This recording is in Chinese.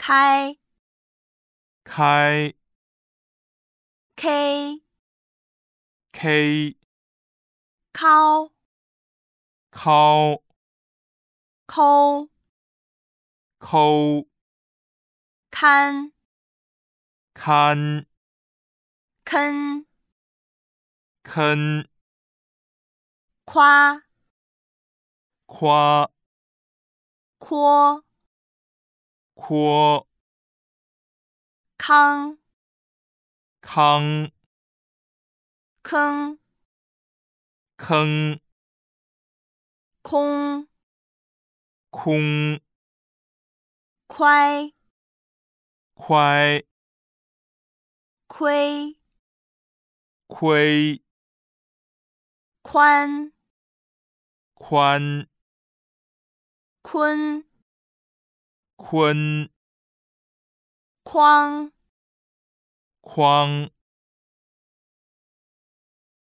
开开 K K 考考抠抠看看坑坑夸夸阔阔康康坑坑空空快快亏亏宽宽坤坤框框